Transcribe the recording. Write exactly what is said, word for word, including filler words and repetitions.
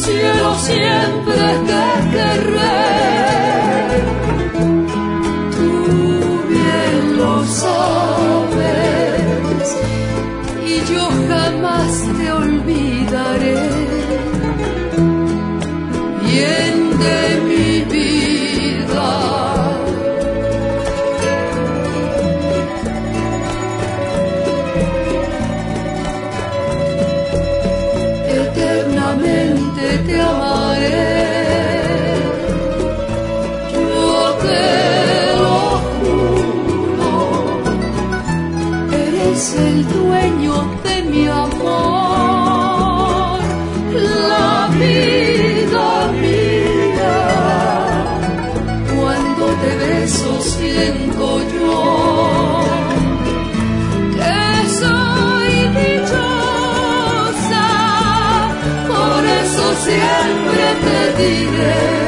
cielo siempre te querré. Tú bien lo sabes y yo jamás te olvidaré. Bien de mi vida, eternamente te amaré. Yo te lo juro, eres el dueño de mi amor, la vida mía. Cuando te beso siento yo que soy dichosa, por eso siempre te diré.